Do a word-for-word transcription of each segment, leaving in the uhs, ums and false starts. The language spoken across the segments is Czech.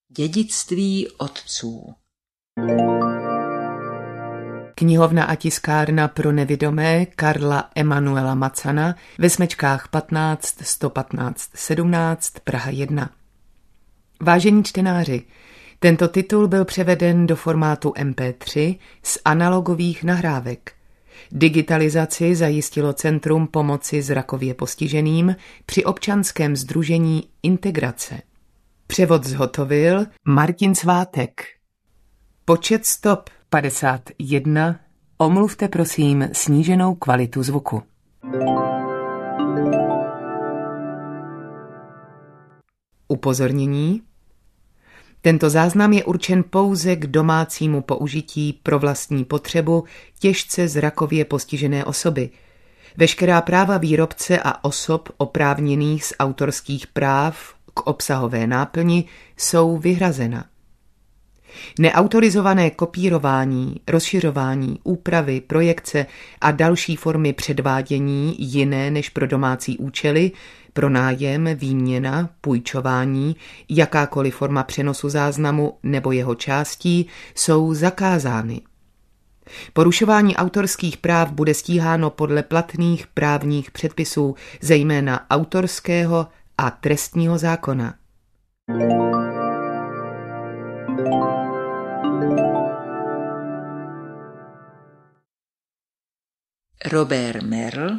Dědictví otců. Knihovna a tiskárna pro nevidomé Karla Emanuela Macana ve Smečkách patnáct sto patnáct sedmnáct Praha jedna. Vážení čtenáři, tento titul byl převeden do formátu em pé tři z analogových nahrávek. Digitalizaci zajistilo Centrum pomoci zrakově postiženým při občanském sdružení Integrace. Převod zhotovil Martin Svátek. Počet stop padesát jedna. Omluvte prosím sníženou kvalitu zvuku. Upozornění. Tento záznam je určen pouze k domácímu použití pro vlastní potřebu těžce zrakově postižené osoby. Veškerá práva výrobce a osob oprávněných z autorských práv k obsahové náplni jsou vyhrazena. Neautorizované kopírování, rozšiřování, úpravy, projekce a další formy předvádění jiné než pro domácí účely, pronájem, výměna, půjčování, jakákoliv forma přenosu záznamu nebo jeho částí jsou zakázány. Porušování autorských práv bude stíháno podle platných právních předpisů, zejména autorského a trestního zákona. Robert Merle.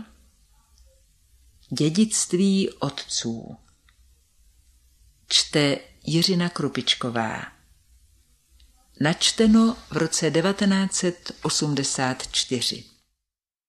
Dědictví otců. Čte Jiřina Krupičková. Načteno v roce devatenáct set osmdesát čtyři.